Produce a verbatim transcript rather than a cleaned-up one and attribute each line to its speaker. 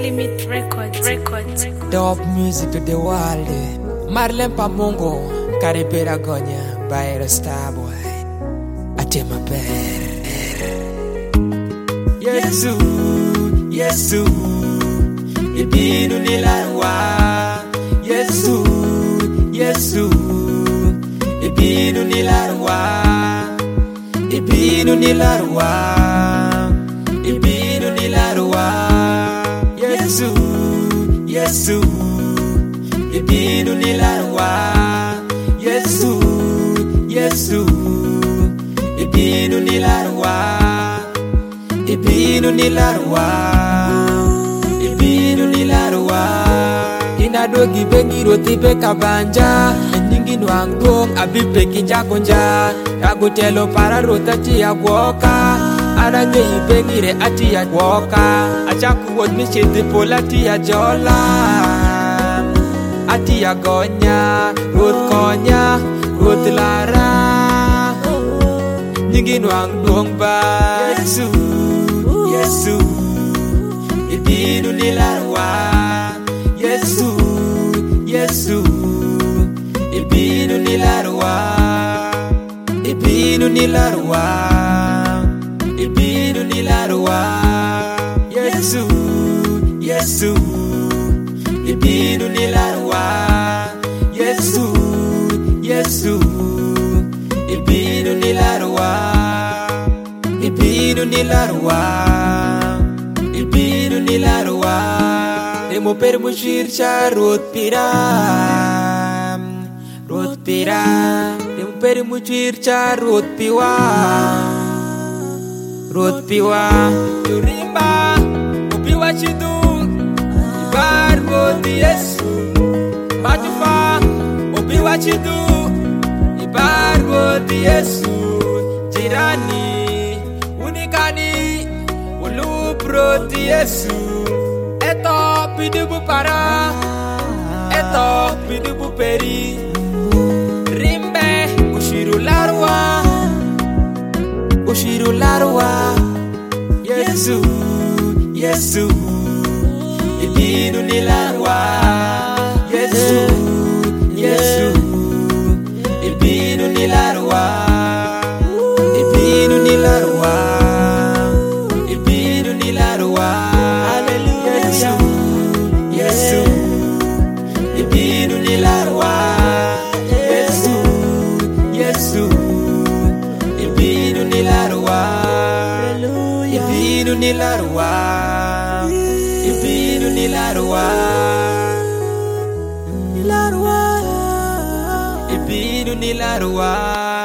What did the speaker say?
Speaker 1: Limit Records, Records.
Speaker 2: Top music to the world. Marlem Pamongo, Caribera Gonya, Bayer Starboy. Atema Per. Yesu, Yesu, Ibinu Nilarwa. Yesu, Yesu, Ibinu Nilarwa. Ibinu Nilarwa. Ibinu Nilarwa. Yesu, Yesu, Ibinu Nilarwa. Yesu, Yesu, Ibinu Nilarwa. Ibinu Nilarwa. Ibinu Nilarwa. Inadogi bengi roti pe kabanja. Nyingi nwang dong abipe kinja konja. Agutelo para rota chia woka. Aranye ibengire ati ya woka. Achaku wot mi chiti pola ati ya jola. Ati ya gonya. Rot konya. Rot lara. Nyingi nwang dong ba. Yesu, Yesu, Ibinu Nilarwa. Yesu, Yesu, Ibinu Nilarwa. Ibinu Nilarwa. Ibinu Nilarwa. Yesu, Yesu, Ibinu Nilarwa. Yesu, Yesu, Ibinu Nilarwa. Ibinu Nilarwa. Ibinu Nilarwa. Emo per mushir cha rot piram. Rot piram. Emo per mushir cha rot piwa. Rot piwa. Turimba. Upiwa chidu. Ibar rot Yesu. Matufa. Upiwa chidu. Ibar rot Yesu. Jirani. Unikani. Ulu rot Yesu. Eto pidubu para. Eto pidubu peri. Rimbe. Ushiru larwa. Ushiru larwa. Yesu, Yesu, Ibinu Nilarwa. Yesu, Yesu, Ibinu Nilarwa. Ibinu Nilarwa. Ibinu Nilarwa. Yesu, Yesu, Ibinu Nilarwa. Yesu, Yesu, Ibinu Nilarwa. Ibinu Nilarwa. Ibinu Nilarwa. Nilarwa. Ibinu Nilarwa.